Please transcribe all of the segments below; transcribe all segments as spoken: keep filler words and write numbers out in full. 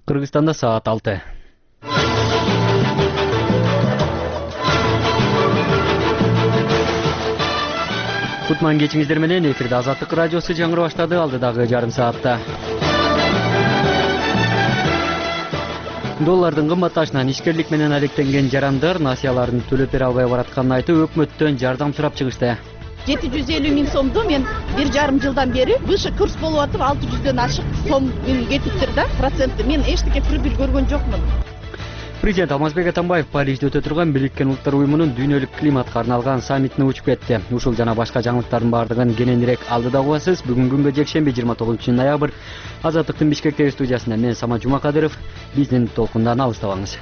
Кыргызстанда саат алты. Кутман кечиңиздер менен эфирде Азаттык радиосу жаңыры баштады алдыдагы жарым саатта. Доллардын кымбатташынан ишкерлик менен алектенген жарандар насыяларын төлөп бере албай баратканын айтып, өкмөттөн жардам сурап чыгышты. жети жүз элүү миң сомду мен бир жарым жылдан бери выше курс болуп атып алты жүздөн ашык сом мен кетиптир да, процентти мен эчтеке пробил көргөн жокмун. Президент Алмазбек Атамбаев Парижде өтө турган Бириккен Улуттар уюмунун дүйнөлүк климатка арналган саммитине учуп кетти. Ушул жана башка жаңылыктардын баардыгын кененирээк алдыда угасыз. Бүгүнкү күнгө жекшемби жыйырма тогузунчу ноябрь. Азаттыктын Бишкектеги студиясында мен Самат Жумакадыров. Биздин толкундан алыстабаңыз.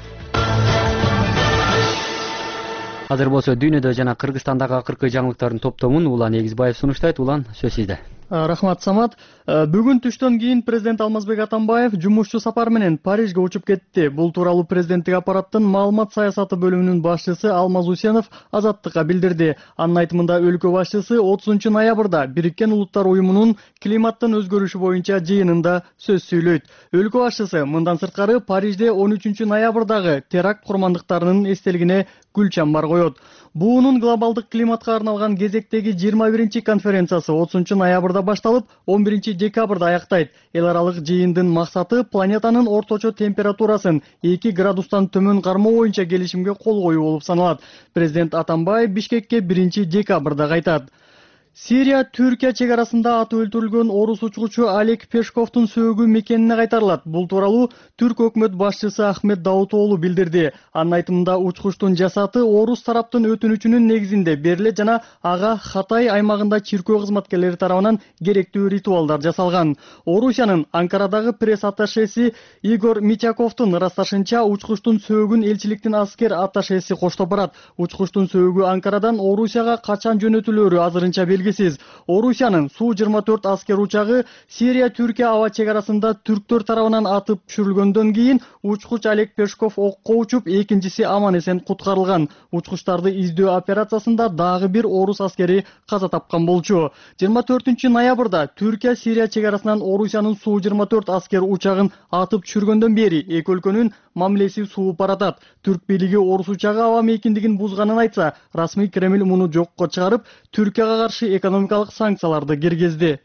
Азыр болсо дүйнөдө жана Кыргызстандагы акыркы жаңылыктардын топтомун Улан Эгизбаев сунуштайт. Улан, сөз сизде. Рахмат, Самат. Бүгүн түштөн кийин президент Алмазбек Атамбаев жумушчу сапар менен Парижге учуп кетти. Бул тууралуу президенттик аппараттын маалымат саясаты бөлүмүнүн башчысы Алмаз Усенов Азаттыкка билдирди. Анын айтымында өлкө башчысы отузунчу ноябрда Бириккен Улуттар уюмунун климаттын өзгөрүшү боюнча жыйынында сөз сүйлөйт. Өлкө башчысы мындан сырткары Парижде он үчүнчү ноябрдагы теракт курмандыктарынын эстелигине гүл чамбар коет. Буунун глобалдык климатка арналган кезектеги жыйырма биринчи конференциясы отузунчу ноябрда башталып, он биринчи декабрда аяктайт. Эл аралык жыйындын максаты планетанын орточо температурасын эки градустан төмөн кармоо боюнча келишимге кол коюу болуп саналат. Президент Атамбаев Бишкекке биринчи декабрда кайтат. Сирия Түркия чек арасында аты өлтүрүлгөн орус учкучу Олег Пешковдун сөөгү мекенине кайтарылат. Бул тууралуу Түрк өкмөт башчысы Ахмет Давутоğlu билдирди. Анын айтымында учкучтун жасаты орус тараптын өтүнүчүнүн негизинде берилет жана ага Хатай аймагында чиркөө кызматкерлери тарабынан керектүү ритуалдар жасалган. Орусиянын Анкарадагы пресс атташеси Игорь Митяковдун ырасташынча учкучтун сөөгүн элчиликтин аскер атташеси коштоп барат. Учкучтун сөөгү Анкарадан Орусияга качан жөнөтүлөөрү азырынча белгисиз. Орусиянын Су жыйырма төрт аскер учагы Сирия Түркия аба чек арасында түрктөр тарабынан атып түшүрүлгөндөн кийин учкуч Олег Пешков окко учуп, экинчиси аман эсен куткарылган. Учкучтарды издөө операциясында дагы бир орус аскери каза тапкан болчу. жыйырма төртүнчү ноябрда Түркия Сирия чек арасынан Орусиянын Су жыйырма төрт аскер учагын атып түшүргөндөн бери эки өлкөнүн мамилеси сууп баратат. Түрк бийлиги орус учагы аба мейкиндигин бузганын айтса, расмий Кремль муну жокко чыгарып, Түркияга каршы экономикалык санкцияларды киргизди.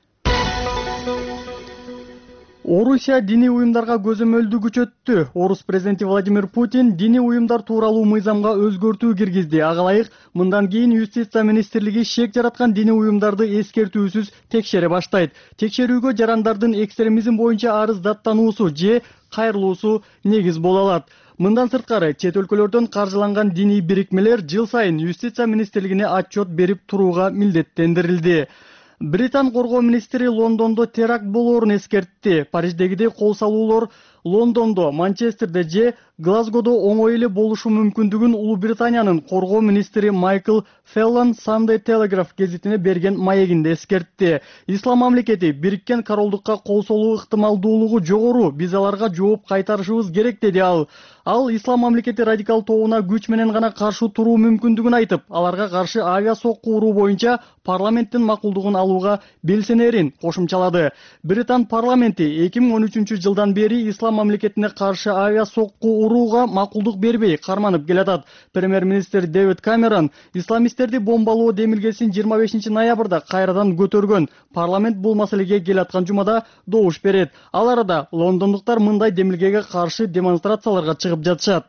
Орусия диний уюмдарга көзөмөлдү күчөттү. Орус президенти Владимир Путин диний уюмдар тууралуу мыйзамга өзгөртүү киргизди. Ага ылайык мындан кийин юстиция министрлиги шек жараткан диний уюмдарды эскертүүсүз текшере баштайт. Текшерүүгө жарандардын экстремизм боюнча арыздаттануусу же кайрылуусу негиз боло алат. Мындан сырткары чет өлкөлөрдөн каржыланган диний бирикмелер жыл сайын юстиция министрлигине отчет берип турууга милдеттендирилди. Британ коргоо министри Лондондо теракт болоорун эскертти. Париждегидей кол салуулар Лондондо, Манчестерде же Глазгодо оңой эле болушу мүмкүндүгүн Улуу Британиянын коргоо министри Майкл Феллон Sunday Telegraph гезитине берген маегинде эскертти. Ислам мамлекети Бириккен Королдукка кол салуу ыктымалдуулугу жогору, биз аларга жооп кайтарышыбыз керек деди ал. Ал Ислам мамлекети радикал тобуна күч менен гана каршы туруу мүмкүндүгүн айтып, аларга каршы авиа сокку уруу боюнча парламенттин макулдугун алууга белсенерин кошумчалады. Британ парламенти эки миң он үчүнчү жылдан бери Ислам мамлекетине каршы авиа сокку урууга макулдук бербей карманып келатат. Премьер-министр Дэвид Камерон исламисттерди бомбалоо демилгесин жыйырма бешинчи ноябрда кайрадан көтөргөн. Парламент бул маселеге келаткан жумада добуш берет. Ал арада лондондуктар мындай демилгеге каршы демонстрацияларга чыгып жатышат.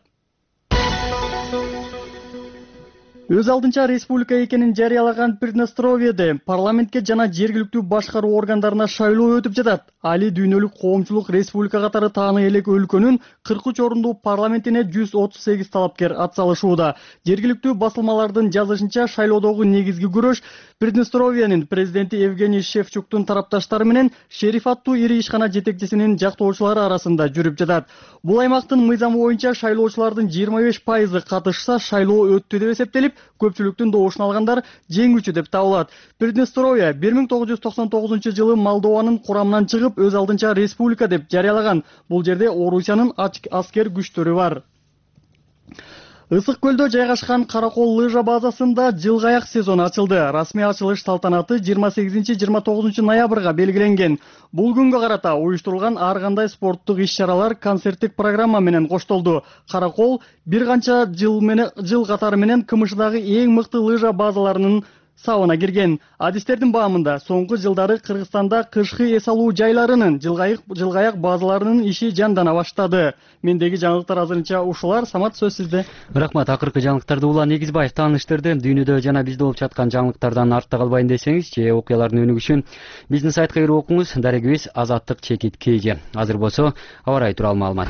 Өз алдынча республика экенин жарыялаган Приднестровьеде парламентке жана жергиликтүү башкаруу органдарына шайлоо өтүп жатат. Али дүйнөлүк коомчулук республика катары тааны элек өлкөнүн кырк үч орундуу парламентине жүз отуз сегиз талапкер атсалышууда. Жергиликтүү басылмалардын жазышынча шайлоодогу негизги күрөш Приднестровьенин президенти Евгений Шевчуктун тарапташтары менен Шериф аттуу ири ишкана жетекчисинин жактоочулары арасында жүрүп жатат. Бул аймактын мыйзамы боюнча шайлоочулардын жыйырма беш пайызы катышса шайлоо өттү деп эсептелип, көпчүлүктүн добушун алгандар жеңүүчү деп табылат. Приднестровье бир миң тогуз жүз токсон тогузунчу жылы Молдованын курамынан чыгып, өз алдынча республика деп жарыялаган. Бул жерде Орусиянын аскер күчтөрү бар. Ысык көлдө жайгашкан Каракол лыжа базасында жылгы аяк сезону ачылды. Расмий ачылыш салтанаты жыйырма сегизинчи жыйырма тогузунчу ноябрга белгиленген. Бул күнгө карата уюштурулган ар кандай спорттук иш-чаралар концерттик программа менен коштолду. Каракол бир канча жыл менен жыл катары менен КМШдагы эң мыкты лыжа базаларынын сабына кирген. Адистердин баамында соңку жылдары Кыргызстанда кышкы эс алуу жайларынын жылгы аяк базаларынын иши жандана баштады. Мендеги жаңылыктар азырынча ушулар. Самат, сөз сизде. Рахмат. Акыркы жаңылыктарды Улан Негизбаев тааныштырды. Дүйнөдө жана бизде болуп жаткан жаңылыктардан артта калбайын десеңиз, же окуялардын өнүгүшүн биздин сайтка кирип окуңуз. Дарегибиз Азаттык чекит кж. Азыр болсо аба ырайы тууралуу маалымат.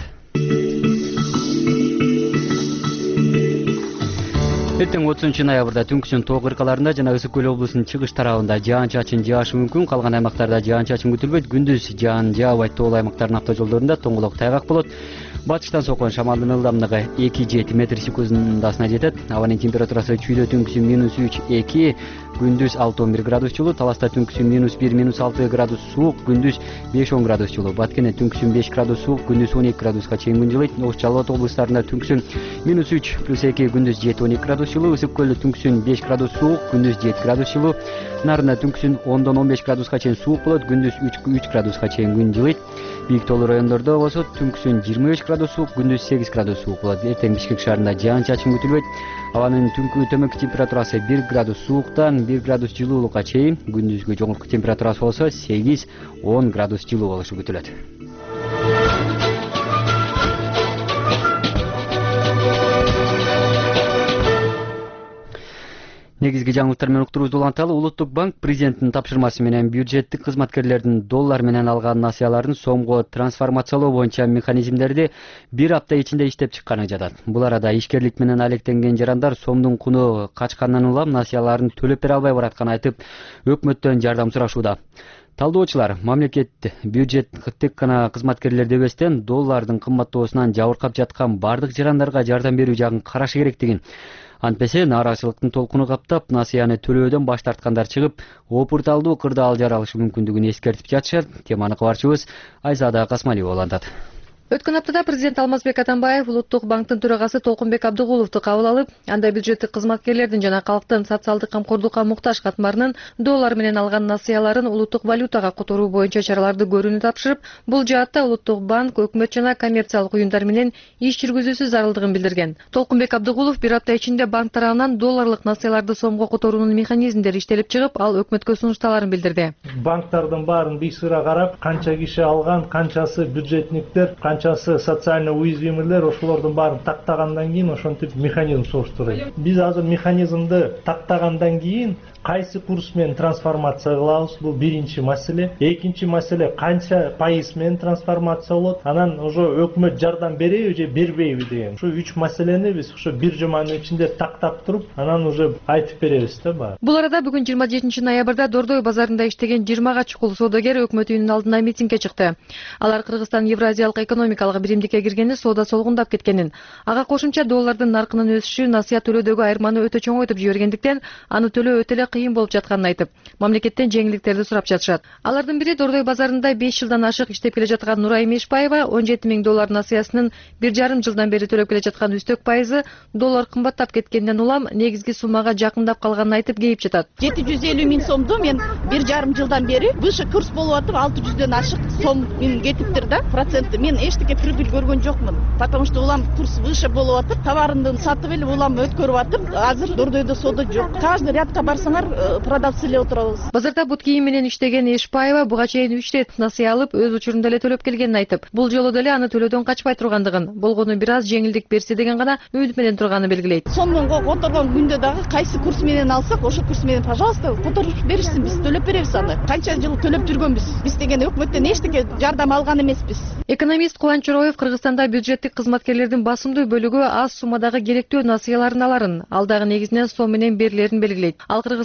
Эртең отузунчу ноябрда түнкүсүн тоо кыркаларында жана Ысык көл облусунун чыгыш тарабында жаан-чачын жаашы мүмкүн. Калган аймактарда жаан-чачын күтүлбөйт. Күндүз жаан жаабайт. Тоол аймактардын автожолдорунда тоңголок тайгак болот. Батыштан соккон шамалдын ылдамдыгы эки жети метр секундасына жетет. Абанын температурасы чүйдө түнкүсүн минус үч эки, күндүз алты он бир градус жылуу. Таласта түнкүсүн минус бир минус алты градус суук, күндүз беш он градус жылуу. Баткенде түнкүсүн беш градус суук, күндүз он эки градуска чейин күн жылыйт. Ош Жалал Абад облустарында түнкүсүн минус үч плюс эки, күндүз жети он эки градус жылуу. Ысык көлдө түнкүсүн беш градус суук, күндүз жети градус жылуу. Нарында түнкүсүн ондон он беш градуска чейин суук болот, күндүз үч градуска чейин күн жылыйт. Бийик тоолуу райондордо болсо түнкүсүн жыйырма беш градус суук, күндүз сегиз градус суук болот. Эртең Бишкек шаарында жаан-чачын күтүлбөйт. Абанын түнкү төмөнкү температурасы бир градус сууктан бир градус жылуулукка чейин, күндүзгү жогорку температурасы болсо сегиз он градус жылуу болушу күтүлөт. Негизги жаңылыктар менен уктуруубузду уланталы. Улуттук банк президенттин тапшырмасы менен бюджеттик кызматкерлердин доллар менен алган насыяларын сомго трансформациялоо боюнча механизмдерди бир апта ичинде иштеп чыкканы жатат. Бул арада ишкерлик менен алектенген жарандар сомдун куну качкандан улам насыяларын төлөп бере албай баратканын айтып, өкмөттөн жардам сурашууда. Талдоочулар мамлекет бюджеттик гана кызматкерлерди эместен доллардын кымбаттоосунан жабыркап жаткан бардык жарандарга жардам берүү жагын карашы керектигин, антпесе нааразычылыктын толкуну каптап, насыяны төлөөдөн баш тарткандар чыгып, опурталдуу кырдаал жаралышы мүмкүндүгүн эскертип жатышат. Теманы кабарчыбыз Айзада Касмалиева улантат. Өткөн аптада президент Алмазбек Атамбаев Улуттук банктын төрагасы Толкунбек Абдыгуловду кабыл алып, анда бюджеттик кызматкерлердин жана калктын социалдык камкордукка муктаж катмарынын доллар менен алган насыяларын улуттук валютага которуу боюнча чараларды көрүүнү тапшырып, бул жаатта Улуттук банк өкмөт жана коммерциялык уюмдар менен иш жүргүзүүсү зарылдыгын билдирген. Толкунбек Абдыгулов бир апта ичинде банк тарабынан долларлык насыяларды сомго которуунун механизмдери иштелип чыгып, ал өкмөткө сунушталарын билдирди. Банктардын баарын бийсыра карап, канча киши алган, канчасы бюджетниктер, канчасы социально уязвимыйлер, ошолордун баарын тактагандан кийин ошентип механизм соштурайт. Биз азыр механизмди тактагандан кийин кайсы курс менен трансформация кылабыз, бул биринчи маселе. Экинчи маселе, канча пайыз менен трансформация болот, анан уже өкмөт жардам береби же бербейби деген. Ушу үч маселени биз ушу бир жуманын ичинде тактап туруп, анан уже айтып беребиз да баары. Бул арада бүгүн жыйырма жетинчи ноябрда Дордой базарында иштеген жыйырмага чукул соодагер өкмөт үйүнүнүн алдына митингге чыкты. Алар Кыргызстан Евразиялык экономикалык биримдикке киргени соода солгундап кеткенин, ага кошумча доллардын наркынын өсүшү насыя төлөөдөгү айырманы өтө чоңойтуп жибергендиктен аны төлөө өтө эле кыйын болуп жатканын айтып, мамлекеттен жеңилдиктерди сурап жатышат. Алардын бири Дордой базарында беш жылдан ашык иштеп келе жаткан Нурай Мешбаева он жети миң доллар насыясынын бир жарым жылдан бери төлөп келе жаткан үстөк пайызы доллар кымбаттап кеткенден улам негизги суммага жакындап калганын айтып кейип жатат. жети жүз элүү миң сомду мен бир жарым жылдан бери выше курс болуп атып, алты жүздөн ашык сом мен кетиптир да, проценти. Мен эчтеке прибыль көргөн жокмун, потому что улам курс выше болуп атып, товарымды сатып эле улам өткөрүп атып, азыр Дордойдо соода жок. Каждый рядка барсаңар продавцы эле отурабыз. Базарда бут кийим менен иштеген Эшбаева буга чейин үч рет насыя алып, өз учурунда эле төлөп келгенин айтып, бул жолу деле аны төлөөдөн качпай тургандыгын, болгону бир аз жеңилдик берсе деген гана үмүт менен турганын белгилейт. Сомдон которгон күндө дагы кайсы курс менен алсак, ошол курс менен, пожалуйста, которуп беришсин, биз төлөп беребиз аны. Канча жыл төлөп жүргөнбүз. Биз деген өкмөттөн эчтеке жардам алган эмеспиз. Экономист Кубанч Чороев Кыргызстанда бюджеттик кызматкерлердин басымдуу бөлүгү аз суммадагы керектүү насыяларын аларын, ал дагы негизинен сом менен берилерин белгилейт. Ал Кыргызстан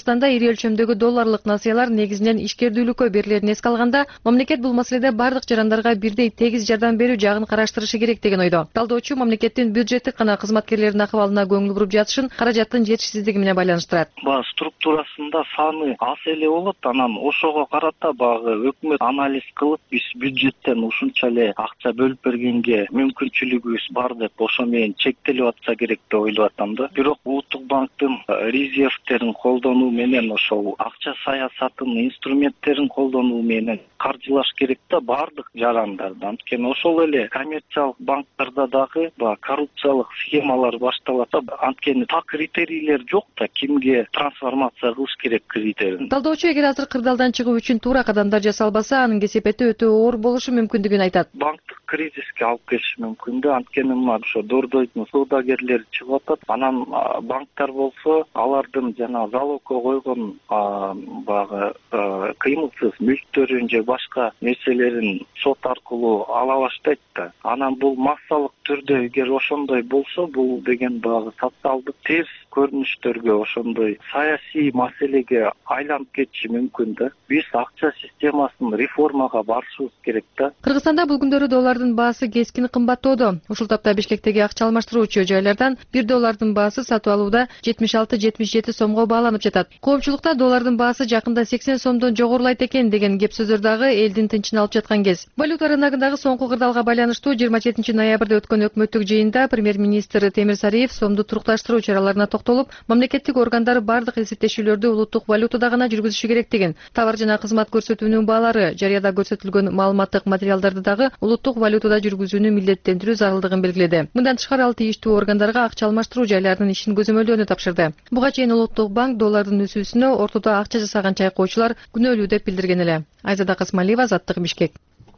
Кыргызстанда ири өлчөмдөгү долларлык насыялар негизинен ишкердүүлүккө берилерин эске алганда, мамлекет бул маселеде бардык жарандарга бирдей тегиз жардам берүү жагын караштырышы керек деген ойдо. Талдоочу мамлекеттин бюджеттик гана кызматкерлеринин акыбалына көңүл буруп жатышын каражаттын жетишсиздиги менен байланыштырат. Баягы структурасында саны аз эле болот, анан ошого карата баягы өкмөт анализ кылып, биз бюджеттен ушунча эле акча бөлүп бергенге мүмкүнчүлүгүбүз бар деп ошо менен чектелип атса керек деп ойлоп атам да. Бирок улуттук банктын резервтерин колдонуу менен ошол акча саясатынын инструменттерин колдонуу менен каржылаш керек да бардык жарандарды. Анткени ошол эле коммерциялык банктарда дагы баягы коррупциялык схемалар башталат. Анткени так критерийлер жок да, кимге трансформация кылыш керек критерийин. Талдоочу эгер азыр кырдаалдан чыгуу үчүн туура кадамдар жасалбаса, анын кесепети өтө оор болушу мүмкүндүгүн айтат. Банктык кризиске алып келиши мүмкүн да. Анткени мына ошо дордойдун соодагерлери чыгып атат. Анан банктар болсо алардын жана залогко койгон баягы кыймылсыз мүлктөрүн же башка нерселерин сот аркылуу ала баштайт да. Анан бул массалык түрдө эгер ошондой болсо, бул деген баягы социалдык терс көрүнүштөргө, ошондой саясий маселеге айланып кетиши мүмкүн да. Биз акча системасын реформага барышыбыз керек да. Кыргызстанда бул күндөрү доллардын баасы кескин кымбаттоодо. Ушул тапта Бишкектеги акча алмаштыруучу жайлардан бир доллардын баасы сатып алууда жетимиш алты жетимиш жети сомго бааланып жатат. Коопчулукта доллардын баасы жакында сексен сомдон жогорулайт экен деген кеп сөздөр дагы элдин тынчын алып жаткан кез. Валюта рыногундагы соңку кырдаалга байланыштуу жыйырма жетинчи ноябрда өткөн өкмөттүк жыйында премьер-министр Темир Сариев сомду турукташтыруу чараларына токтолуп, мамлекеттик органдар бардык эсептешүүлөрдү улуттук валютада гана жүргүзүшү керектигин, товар жана кызмат көрсөтүүнүн баалары, жарыяда көрсөтүлгөн маалыматтык материалдарды дагы улуттук валютада жүргүзүүнү милдеттендирүү зарылдыгын белгиледи. Мындан тышкары ал тийиштүү органдарга акча алмаштыруу жайларынын ишин көзөмөлдөөнү тапшырды. Буга чейин улуттук банк доллардын өсүүсүнө ортодо акча жасаган чайкоочулар күнөөлүү деп билдирген эле. Айзада Касмалиева, Азаттык, Бишкек.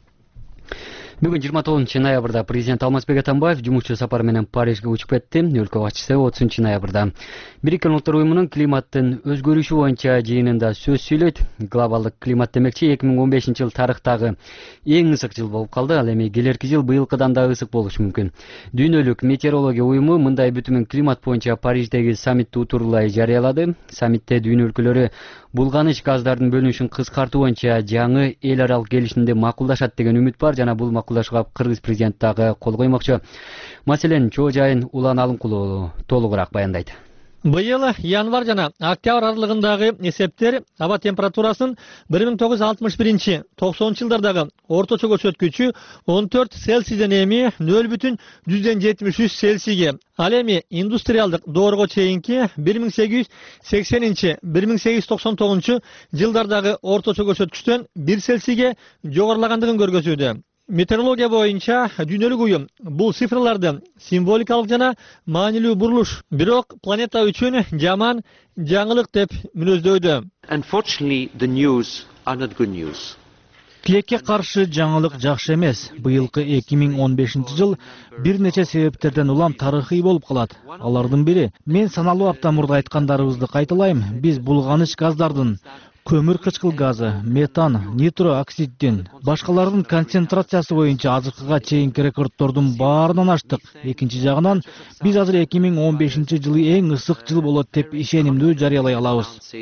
Бүгүн жыйырма тогузунчу ноябрда президент Алмазбек Атамбаев жумушчу сапар менен Парижге учуп кетти. Өлкө башчысы отузунчу ноябрда Бириккен Улуттар уюмунун климаттын өзгөрүшү боюнча жыйынында сөз сүйлөйт. Глобалдык климат демекчи эки миң он бешинчи жыл тарыхтагы эң ысык жыл болуп калды. Ал эми келерки жыл быйылкыдан да ысык болушу мүмкүн. Дүйнөлүк метеорология уюму мындай бүтүмүн климат боюнча Париждеги саммитти утурлай жарыялады. Саммитте дүйнө өлкөлөрү булганыч газдардын бөлүнүшүн кыскартуу боюнча жаңы эл аралык келишимди макулдашат деген үмүт бар жана бул макулдашууга Кыргыз президенти дагы кол коймокчу. Маселен, чоо жайын Улан Алымкулуу толугураак баяндайт. Быйыл январь жана октябрь аралыгындагы эсептер аба температурасын бир миң тогуз жүз алтымыш биринчи токсонунчу жылдардагы орточо көрсөткүчү он төрт Цельсийден эми нөл бүтүн жүздөн жетимиш үч Цельсийге, ал эми индустриалдык доорго чейинки бир миң сегиз жүз сексенинчи — бир миң сегиз жүз токсон тогузунчу жылдардагы орточо көрсөткүчтөн бир Цельсийге жогорулагандыгын көргөзүүдө. Метеорология боюнча дүйнөлүк уюм бул цифрларды символикалык жана маанилүү бурулуш, бирок планета үчүн жаман жаңылык деп мүнөздөйдү. Unfortunately, the news are not good news. Тилекке каршы жаңылык жакшы эмес. Быйылкы эки миң он бешинчи жыл бир нече себептерден улам тарыхый болуп калат. Алардын бири, мен саналуу апта мурда айткандарыбызды кайталайм, биз булганыч газдардын, көмүр кычкыл газы, метан, нитро оксиддин, башкалардын концентрациясы боюнча азыркыга чейинки рекордтордун баарынан аштык. Экинчи жагынан, биз азыр эки миң он бешинчи жылы эң ысык жыл болот деп ишенимдүү жарыялай алабыз.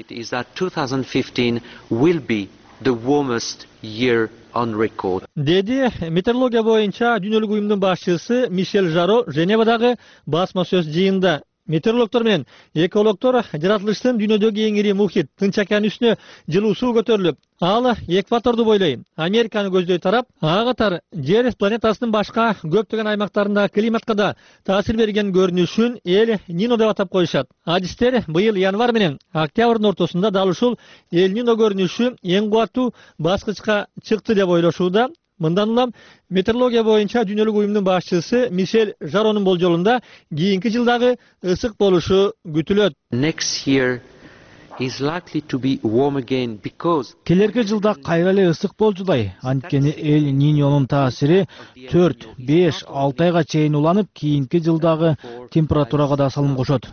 Деди метеорология боюнча дүйнөлүк уюмдун башчысы Мишель Жаро Женевадагы басма сөз жыйында. Метеорологтор менен экологтор жаратылыштын дүйнөдөгү эң ири мухит Тынч океан үстүнө жылуу суу көтөрүлүп, ал экваторду бойлой Американы көздөй тарап, ага катар жер планетасынын башка көптөгөн аймактарында климатка да таасир берген көрүнүшүн эл Нино деп атап коюшат. Адистер быйыл январь менен октябрдын ортосунда дал ушул эл Нино көрүнүшү эң кубаттуу баскычка чыкты деп ойлошууда. Мындан улам метеорология боюнча дүйнөлүк уюмдун башчысы Мишель Жаронун болжолунда кийинки жылдагы ысык болушу күтүлөт. Келерки жылда кайра эле ысык болжудай. Анткени эл Ниньонун таасири төрт, беш, алты айга чейин уланып, кийинки жылдагы температурага да салым кошот.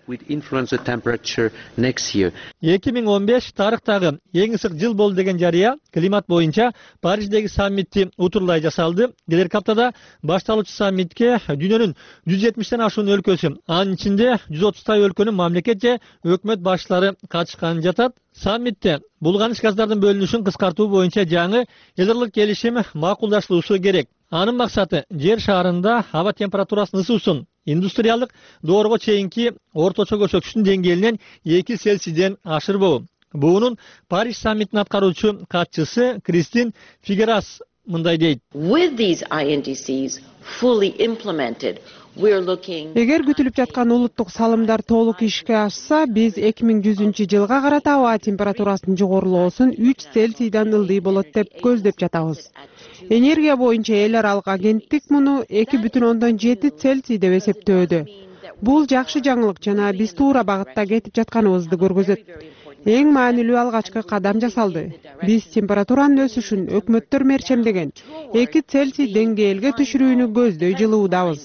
эки миң он беш тарыхтагы эң ысык жыл болду деген жарыя климат боюнча Париждеги саммитти утурлай жасалды. Келерки аптада башталуучу саммитке дүйнөнүн жүз жетимиштен ашуун өлкөсү, анын ичинде жүз отуздай өлкөнүн мамлекет же өкмөт башчылары катышканы жатат. Саммитте булганыш газдардын бөлүнүшүн кыскартуу боюнча жаңы элдерлик келишим макулдаштырылышы керек. Анын максаты жер шаарында аба температурасын ысуусун индустриалдык доорго чейинки орточо көрсөткүчтүн деңгээлинен эки Цельсийден ашырбоо. Буунун Париж саммитин аткаруучу катчысы Кристин Фигерас мындай дейт. With these I N D Cs fully implemented, эгер күтүлүп жаткан улуттук салымдар толук ишке ашса, биз эки миң жүзүнчү жылга карата аба температурасынын жогорулоосун үч Цельсийдан ылдый болот деп көздөп жатабыз. Энергия боюнча эл аралык агенттик муну эки бүтүн ондон жети Цельсий деп эсептөөдө. Бул жакшы жаңылык жана биз туура багытта кетип жатканыбызды көргөзөт. Эң маанилүү алгачкы кадам жасалды. Биз температуранын өсүшүн өкмөттөр мерчемдеген эки Цельсий деңгээлге түшүрүүнү көздөй жылуудабыз.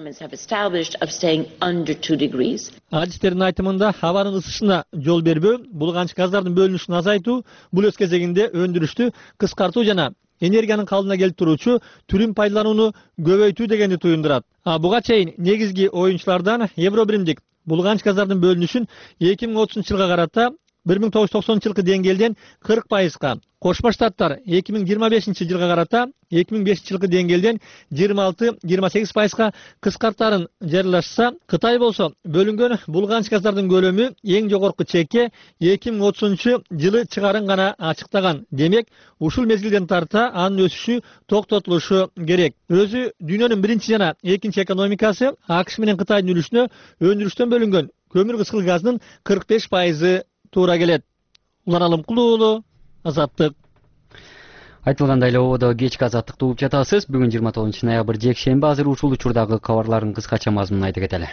Адистердин айтымында абанын ысышына жол бербөө, булганыч газдардын бөлүнүшүн азайтуу, бул өз кезегинде өндүрүштү кыскартуу жана энергиянын калдына келип туруучу түрүн пайдаланууну көбөйтүү дегенди туюндурат. А буга чейин негизги оюнчулардан Евробиримдик булганыч газдардын бөлүнүшүн эки миң отузунчу жылга карата бир миң тогуз жүз токсонунчу жылкы деңгээлден кырк пайызга, Кошмо Штаттар эки миң жыйырма бешинчи жылга карата эки миң бешинчи жылкы деңгээлден жыйырма алты жыйырма сегиз пайызга кыскартарын жарыялашса, Кытай болсо бөлүнгөн булганыч газдардын көлөмү эң жогорку чекке эки миң отузунчу жылы чыгарын гана ачыктаган. Демек, ушул мезгилден тарта анын өсүшү токтотулушу керек. Өзү дүйнөнүн биринчи жана экинчи экономикасы АКШ менен Кытайдын үлүшүнө өндүрүштөн бөлүнгөн көмүр кычкыл газынын кырк беш пайызы туура келет. Улан Алымкулуулу, Азаттык. Айтылгандай эле ободо кечки азаттыкты угуп жатасыз. Бүгүн жыйырма тогузунчу ноябрь жекшемби. Азыр ушул учурдагы кабарлардын кыскача мазмунун айта кетели.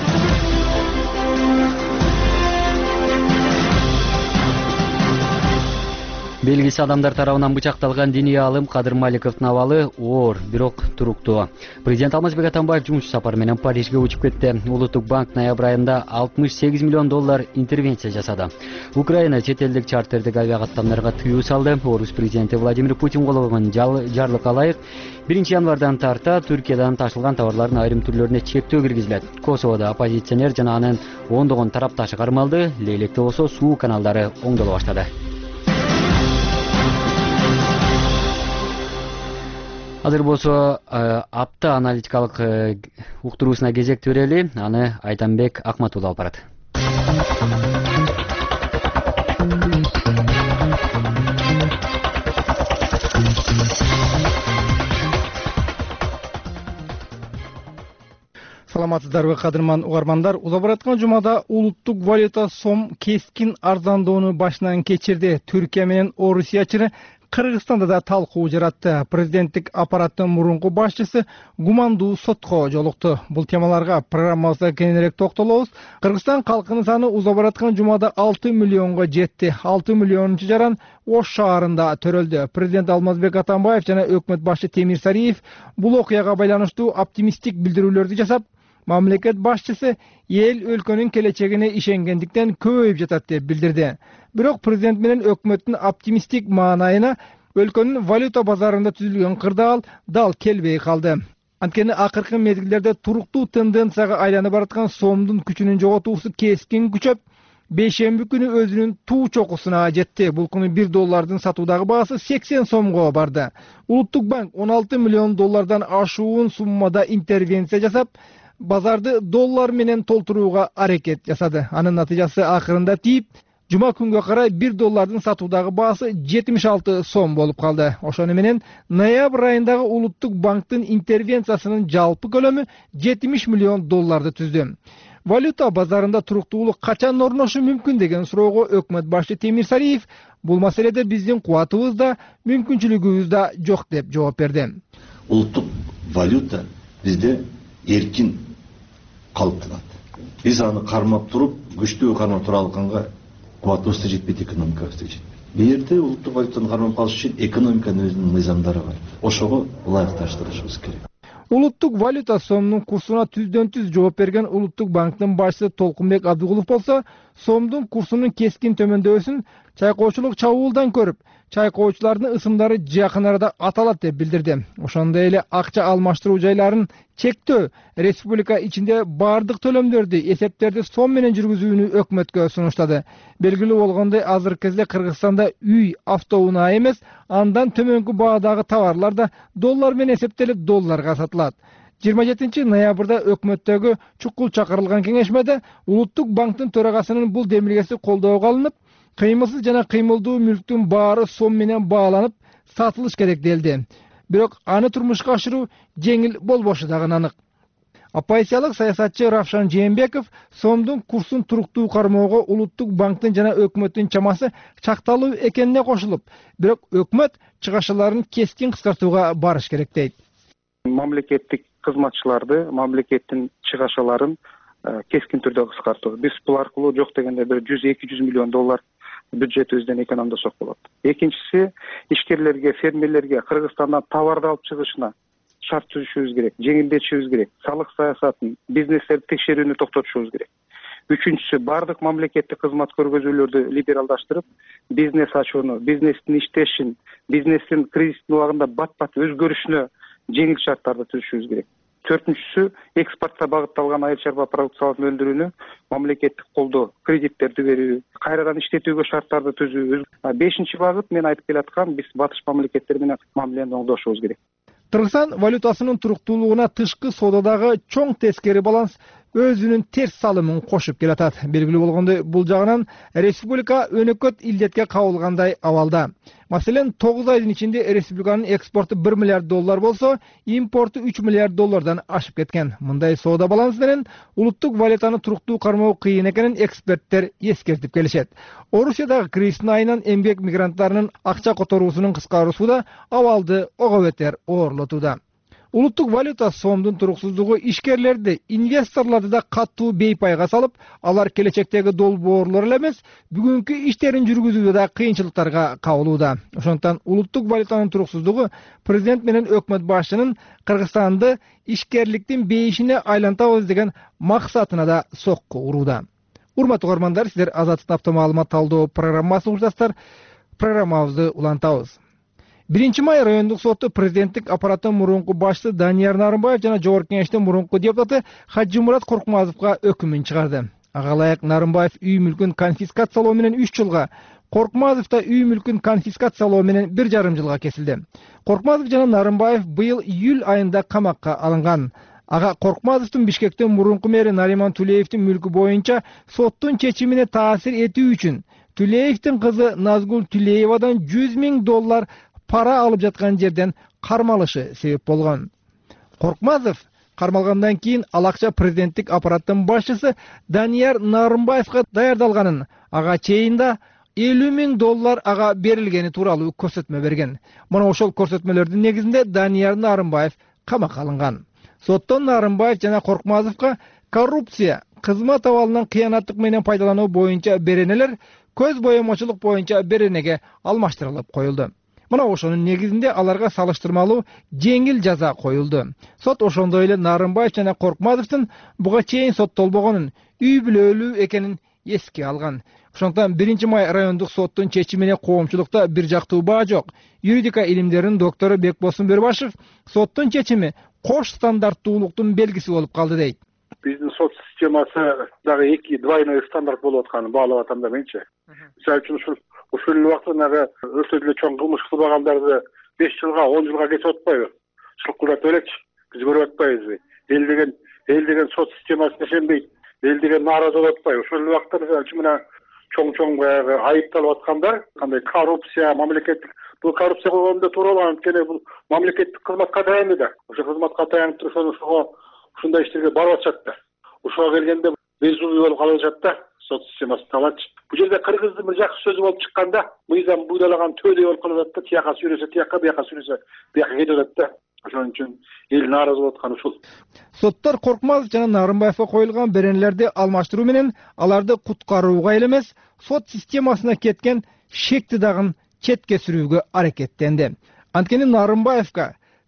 Белгисиз адамдар тарабынан бычакталган диний аалым Кадыр Маликовдун абалы оор, бирок туруктуу. Президент Алмазбек Атамбаев жумуш сапары менен Парижге учуп кетти. Улуттук банк ноябрь айында алтымыш сегиз миллион доллар интервенция жасады. Украина чет элдик чартердик авиакаттамдарга тыюу салды. Орус президенти Владимир Путин кол койгон жарлыкка ылайык биринчи январдан тарта Түркиядан ташылган товарлардын айрым түрлөрүнө чектөө киргизилет. Косоводо оппозиционер жана анын ондогон тарапташы кармалды. Лейлекте болсо суу каналдары оңдоло баштады. Азыр болсо апта аналитикалык уктуруусуна кезекти берели. Аны Айтамбек Акматулла алып барат. Саламатсыздарбы кадырман угармандар. Уза бараткан жумада улуттук валюта сом кескин арзандоону башынан кечирди. Түркия менен Орусия чыры Кыргызстанда да талкуу жаратты. Президенттик аппараттын мурунку башчысы гумандуу сотко жолукту. Бул темаларга программабызда кененирээк токтолобуз. Кыргызстан калкынын саны уза бараткан жумада алты миллионго жетти. алты миллионунчу жаран Ош шаарында төрөлдү. Президент Алмазбек Атамбаев жана өкмөт башчы Темир Сариев бул окуяга байланыштуу оптимисттик билдирүүлөрдү жасап, мамлекет башчысы эл өлкөнүн келечегине ишенгендиктен көбөйүп жатат деп билдирди. Бирок президент менен өкмөттүн оптимисттик маанайына өлкөнүн валюта базарында түзүлгөн кырдаал дал келбей калды. Анткени акыркы мезгилдерде туруктуу тенденцияга айланып бараткан сомдун күчүнүн жоготуусу кескин күчөп, бейшемби күнү өзүнүн туу чокусуна жетти. Бул күнү бир доллардын сатуудагы баасы сексен сомго барды. Улуттук банк он алты миллион доллардан ашуун суммада интервенция жасап, базарды доллар менен толтурууга аракет жасады. Анын натыйжасы акырында тийип, жума күнгө карай бир доллардын сатуудагы баасы жетимиш алты сом болуп калды. Ошону менен ноябрь айындагы улуттук банктын интервенциясынын жалпы көлөмү жетимиш миллион долларды түздү. Валюта базарында туруктуулук качан орношу мүмкүн деген суроого өкмөт башчы Темир Сариев бул маселеде биздин кубатыбыз да, мүмкүнчүлүгүбүз да жок деп жооп берди. Улуттук валюта бизде эркин калыптанат. Биз аны кармап туруп, күчтүү кармап тура алганга кубатыбыз да жетпейт, экономикабыз да жетпейт. Бирде улуттук валютаны кармап калыш үчүн экономиканын өзүнүн мыйзамдары бар. Ошого ылайыкташтырышыбыз керек. Улуттук валюта сомдун курсуна түздөн түз жооп берген Улуттук банктын башчысы Толкунбек Абдыгулов болсо, сомдун курсунун кескин төмөндөсүн чайкоочулук чабуулдан көрүп, чайкоочулардын ысымдары жакын арада аталат деп билдирди. Ошондой эле акча алмаштыруу жайларын чектөө, республика ичинде бардык төлөмдөрдү, эсептерди сом менен жүргүзүүнү өкмөткө сунуштады. Белгилүү болгондой, азыркы кезде Кыргызстанда үй, автоунаа эмес, андан төмөнкү баадагы товарлар да доллар менен эсептелип долларга сатылат. жыйырма жетинчи ноябрда өкмөттөгү чукул чакырылган кеңешмеде Улуттук банктын төрагасынын бул демилгеси колдоого алынып, кыймылсыз жана кыймылдуу мүлктүн баары сом менен бааланып сатылыш керек делди. Бирок аны турмушка ашыруу жеңил болбошу дагы анык. Оппозициялык саясатчы Равшан Жээнбеков сомдун курсун туруктуу кармоого Улуттук банктын жана өкмөттүн чамасы чакталуу экенине кошулуп, бирок өкмөт чыгашаларын кескин кыскартууга барыш керек дейт. Мамлекеттик кызматчыларды, мамлекеттин чыгашаларын кескин түрдө кыскартуу. Биз бул аркылуу жок дегенде бир жүз эки жүз миллион доллар бюджетибизден экономдосок болот. Экинчиси, ишкерлерге, фермерлерге Кыргызстандан товарды алып чыгышына шарт түзүшүбүз керек, жеңилдетишибиз керек, салык саясатын, бизнестерди текшерүүнү токтотушубуз керек. Үчүнчүсү, бардык мамлекеттик кызмат көргөзүүлөрдү либералдаштырып, бизнес ачууну, бизнестин иштешин, бизнестин кризистин убагында бат-бат өзгөрүшүнө жеңил шарттарды түзүшүбүз керек. Төртүнчүсү, экспортко багытталган айыл чарба продукцияларын өндүрүүнү мамлекеттик колдоо, кредиттерди берүү, кайрадан иштетүүгө шарттарды түзүү. Бешинчи багыт, мен айтып келаткан, биз батыш мамлекеттер менен мамилени оңдошубуз керек. Кыргызстан валютасынын туруктуулугуна тышкы соодадагы чоң тескери баланс өзүнүн терс салымын кошуп келатат. Белгилүү болгондой, бул жагынан республика өнөкөт илдетке кабылгандай абалда. Маселен, тогуз айдын ичинде республиканын экспорту бир миллиард доллар болсо, импорту үч миллиард доллардан ашып кеткен. Мындай соода баланс менен улуттук валютаны туруктуу кармоо кыйын экенин эксперттер эскертип келишет. Орусиядагы кризистин айынан эмгек мигранттарынын акча которуусунун кыскаруусу да абалды ого бетер оорлотууда. Улуттук валюта сомдун туруксуздугу ишкерлерди, инвесторлорду да катуу бейпайга салып, алар келечектеги долбоорлор эле эмес, бүгүнкү иштерин жүргүзүүдө да кыйынчылыктарга кабылууда. Ошондуктан улуттук валютанын туруксуздугу президент менен өкмөт башчынын Кыргызстанды ишкерликтин бейишине айлантабыз деген максатына да сокку урууда. Урматтуу угармандар, сиздер Азаттык автомаалымат талдоо программасын угушасыздар. Программабызды улантабыз. биринчи май райондук соту президенттик аппараттын мурунку башчысы Данияр Нарымбаев жана Жогорку Кеңештин мурунку депутаты Хаджимурат Коркмазовго өкүмүн чыгарды. Ага ылайык Нарымбаев үй мүлкүн конфискациялоо менен үч жылга, Коркмазов да үй мүлкүн конфискациялоо менен бир жарым жылга кесилди. Коркмазов жана Нарымбаев быйыл июль айында камакка алынган. Ага Коркмазовдун Бишкектин мурунку мэри Нариман Тулеевдин мүлкү боюнча соттун чечимине таасир этүү үчүн Тулеевдин кызы Назгул Тулеевадан жүз миң доллар пара алып жаткан жерден кармалышы себеп болгон. Коркмазов кармалгандан кийин ал акча президенттик аппараттын башчысы Данияр Нарымбаевга даярдалганын, ага чейинда элүү миң доллар ага берилгени тууралуу көрсөтмө берген. Мына ошол көрсөтмөлөрдүн негизинде Данияр Нарымбаев камакка алынган. Соттон Нарымбаев жана Коркмазовго коррупция, кызмат абалынан кыянаттык менен пайдалануу боюнча беренелер көз боемочулук боюнча беренеге алмаштырылып коюлду. Мына ошонун негизинде аларга салыштырмалуу жеңил жаза коюлду. Сот ошондой эле Нарымбаев жана Коркмазовдун буга чейин соттолбогонун, үй бүлөлүү экенин эске алган. Ошондуктан биринчи май райондук соттун чечимине коомчулукта бир жактуу баа жок. Юридика илимдеринин доктору Бекбосун Бөрбашев соттун чечими кош стандарттуулуктун белгиси болуп калды дейт. Биздин сот системасы дагы эки двойной стандарт болуп атканын баалап атам да менчи. Мисалы үчүн ушул ушул убактта өтө эле чоң кылмыш кылбагандарды беш жылга, он жылга кетип атпайбы? Шылкылдап элекчи, биз көрүп атпайбызбы? Эл деген эл деген сот системасына ишенбейт. Эл деген нааразы болуп атпайбы? Ушул убакта мисалы үчүн мына чоң-чоң баягы айыпталып аткандар, кандай коррупция, мамлекеттик бул коррупция болгондо туура болот, анткени бул мамлекеттик кызматка таянды да. Ошо кызматка таянып туруп ошого ушундай иштерге барып атышат да. Ошого келгенде безумие болуп калып атышат да. Сот системасы талачы. Бул жерде кыргыздын бир жакшы сөзү болуп чыкканда, мыйзам буйдалаган төдөй болуп калып атат да, тияка сүйрөсө тияка, бияка сүйрөсө бияка кетип атат да. Ошон үчүн эл нааразы болуп атканы ушул. Соттор Коркмазов жана Нарымбаевга коюлган беренелерди алмаштыруу менен аларды куткарууга эле эмес, сот системасына кеткен шекти дагы четке сүрүүгө аракеттенди. Анткени Нарымбаевга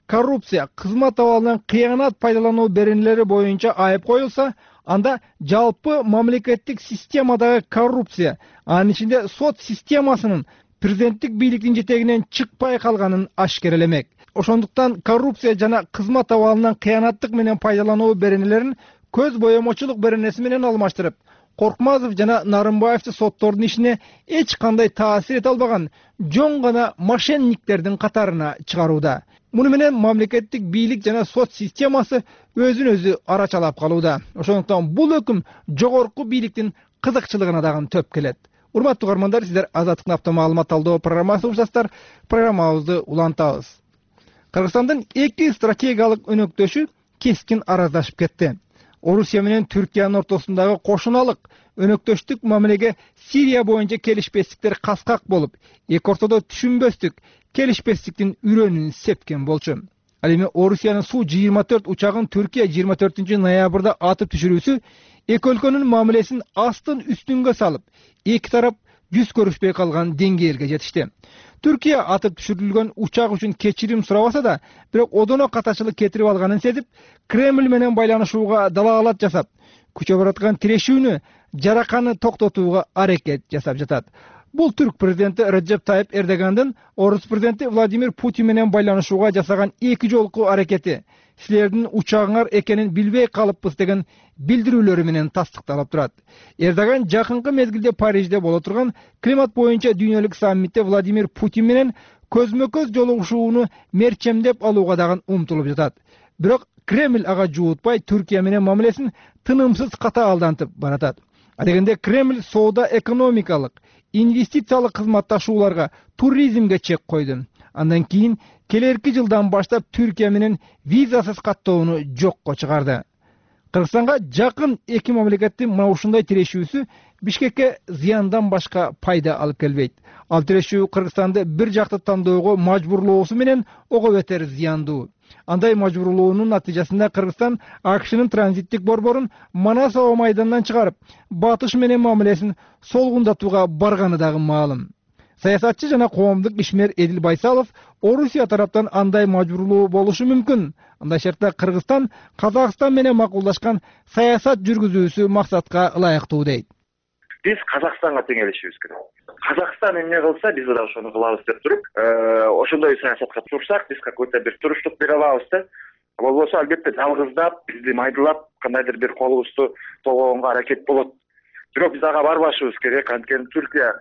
коррупция, кызмат абалынан кыянат пайдалануу беренелери боюнча айып коюлса, анда жалпы мамлекеттик системадагы коррупция, анын ичинде сот системасынын президенттик бийликтин жетегинен чыкпай калганын ашкерелемек. Ошондуктан коррупция жана кызмат абалынан кыянаттык менен пайдалануу беренелерин көз боемочулук беренеси менен алмаштырып, Коркмазов жана Нарымбаевди соттордун ишине эч кандай таасир эте албаган жон гана мошенниктердин катарына чыгарууда. Муну менен мамлекеттик бийлик жана сот системасы өзүн өзү арачалап калууда. Ошондуктан бул өкүм жогорку бийликтин кызыкчылыгына дагы төп келет. Урматтуу угармандар, сиздер Азаттыктын автомаалымат талдоо программасы угушасыздар. Программабызды улантабыз. Кыргызстандын эки стратегиялык өнөктөшү кескин араздашып кетти. Орусия менен Түркиянын ортосундагы кошуналык өнөктөштүк мамилеге Сирия боюнча келишпестиктер каскак болуп, эки ортодо түшүнбөстүк келишпестиктин үрөнүн сепкен болчу. Ал эми Орусиянын Су жыйырма төрт учагын Түркия жыйырма төртүнчү ноябрда атып түшүрүүсү эки өлкөнүн мамилесин астын үстүнгө салып, эки тарап жүз көрүшпөй калган деңгээлге жетишти. Түркия атып түшүрүлгөн учак үчүн кечирим сурабаса да, бирок одоно катачылык кетирип алганын сезип, Кремль менен байланышууга далаалат жасап, күчөп бараткан тирешүүнү, жараканы токтотууга аракет жасап жатат. Бул түрк президенти Реджеп Тайып Эрдогандын орус президенти Владимир Путин менен байланышууга жасаган эки жолку аракети, силердин учагыңар экенин билбей калыппыз деген билдирүүлөрү менен тастыкталып турат. Эрдоган жакынкы мезгилде Парижде боло турган климат боюнча дүйнөлүк саммитте Владимир Путин менен көзмө-көз жолугушууну мерчемдеп алууга дагы умтулуп жатат. Бирок Кремль ага жуутпай Түркия менен мамилесин тынымсыз катаалдантып баратат. А дегенде Кремль соода экономикалык, инвестициялык кызматташууларга, туризмге чек койду. Андан кийин келерки жылдан баштап Түркия менен визасыз каттоону жокко чыгарды. Кыргызстанга жакын эки мамлекеттин мына ушундай тирешүүсү Бишкекке зыяндан башка пайда алып келбейт. Ал тирешүү Кыргызстанды бир жакты тандоого мажбурлоосу менен ого бетер зыяндуу. Андай мажбурлоонун натыйжасында Кыргызстан АКШнын транзиттик борборун Манас аба майданынан чыгарып, батыш менен мамилесин солгундатууга барганы дагы маалым. Саясатчы жана коомдук ишмер Эдил Байсалов Орусия тараптан андай мажбурлоо болушу мүмкүн. Андай шартта Кыргызстан Казакстан менен макулдашкан саясат жүргүзүүсү максатка ылайыктуу дейт. Биз Казакстанга теңелишибиз керек. Казакстан эмне кылса, биз да ошону кылабыз деп туруп, ошондой саясатка турсак, биз какой-то бир туруштук бере алабыз да. Болбосо албетте жалгыздап, бизди майдылап, кандайдыр бир колубузду тогоонго аракет болот. Бирок биз ага барбашыбыз керек. Анткени Түркия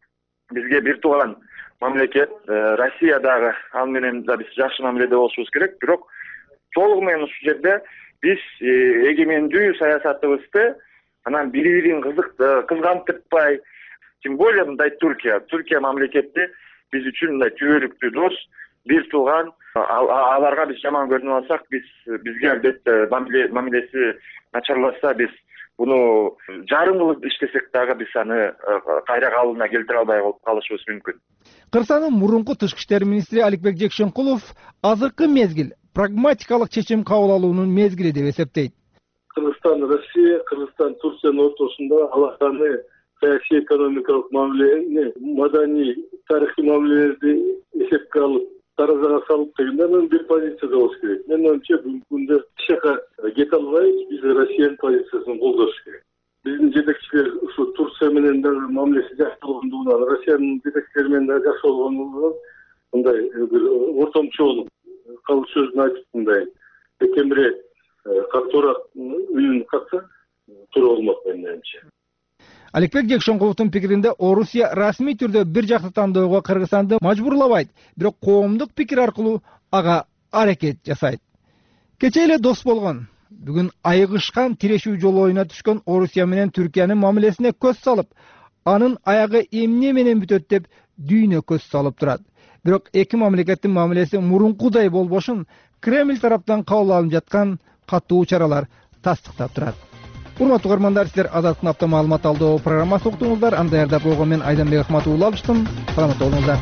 бизге бир тууган мамлекет, Россия дагы ал менен да биз жакшы мамиледе болушубуз керек. Бирок толугу менен ушул жерде биз эгемендүү саясатыбызды анан бири-бирин кызгантпай, тем более мындай Түркия, Түркия мамлекети биз үчүн мындай түбөлүктүү дос, бир тууган. Аларга биз жаман көрүнүп алсак, биз бизге албетте мамилеси начарлашса, биз буну жарым кылып иштесек дагы биз аны кайра калыбына келтире албай калышыбыз мүмкүн. Кыргызстандын мурунку тышкы иштер министри Аликбек Жекшенкулов азыркы мезгил прагматикалык чечим кабыл алуунун мезгили деп эсептейт. Кыргызстан, Россия, Кыргызстан, Турциянын ортосунда алаканы саясий экономикалык мамилени, маданий, тарыхый мамилелерди эсепке алып, таразага салып дегенде мен бир позицияда болуш керек. Мен оюмча бүгүнкү күндө эч жака кете албайбыз, биз Россиянын позициясын колдош керек. Биздин жетекчилер ушу Турция менен дагы мамилеси жакшы болгондугунан, Россиянын жетекчилери менен дагы жакшы болгондугунан мындай бир ортомчу болуп калуу сөзүн айтып мындай экемире катуураак үнүн какса туура болмок менин оюмча. Аликбек Жекшенкуловдун пикиринде Орусия расмий түрдө бир жакты тандоого Кыргызстанды мажбурлабайт, бирок коомдук пикир аркылуу ага аракет жасайт. Кече эле дос болгон, бүгүн айыгышкан тирешүү жолоюна түшкөн Орусия менен Түркиянын мамилесине көз салып, анын аягы эмне менен бүтөт деп дүйнө көз салып турат. Бирок эки мамлекеттин мамилеси мурункудай болбошун Кремль тараптан кабыл алынып жаткан катуу чаралар тастыктап турат. Урматтуу угармандар, сиздер Азаттыктын автомаалымат алдоо программасы уктуңуздар. Аны даярдап койгон мен Айданбек Акматов уулу алыштым. Саламатта болуңуздар.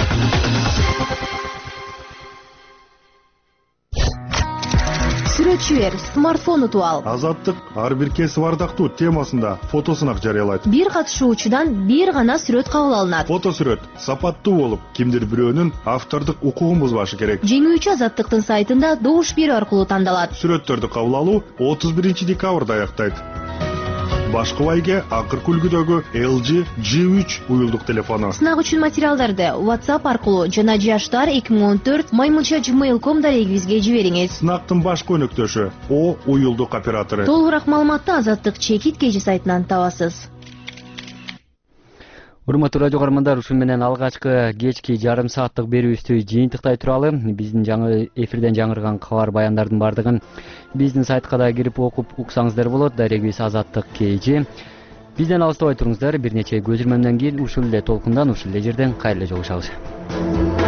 Сүрөтчү жибер, смартфон утуп ал. Азаттык ар бир кесип ардактуу темасында фотосунак жарыялайт. Бир катышуучудан бир гана сүрөт кабыл алынат. Фото сүрөт сапаттуу болуп, кимдир бирөөнүн автордук укугун бузбашы керек. Жеңүүчү Азаттыктын сайтында добуш берүү аркылуу тандалат. Сүрөттөрдү кабыл алуу отуз биринчи декабрда аяктайт. Башкы байге акыркы үлгүдөгү эл джи джи үч уюлдук телефону. Сынак үчүн материалдарды WhatsApp аркылуу жана жаштар эки миң он төрт маймылча gmail точка ком дарегибизге жибериңиз. Сынактын башкы өнөктөшү О уюлдук оператору. Толугураак маалыматты Азаттык чекит кежи сайтынан табасыз. Урматтуу радио көрөрмандар, ушун менен алгачкы кечки жарым сааттык берүүбүздү жыйынтыктай туралы. Биздин жаңы эфирден жаңырган кабар баяндардын бардыгын биздин сайтка да кирип окуп уксаңыздар болот. Дарегибиз Азаттык кей. Бизден алыстабай туруңуздар. Бир нече көзүрмөмдөн кийин ушул эле толкундан, ушул эле жерден кайра жолугушабыз.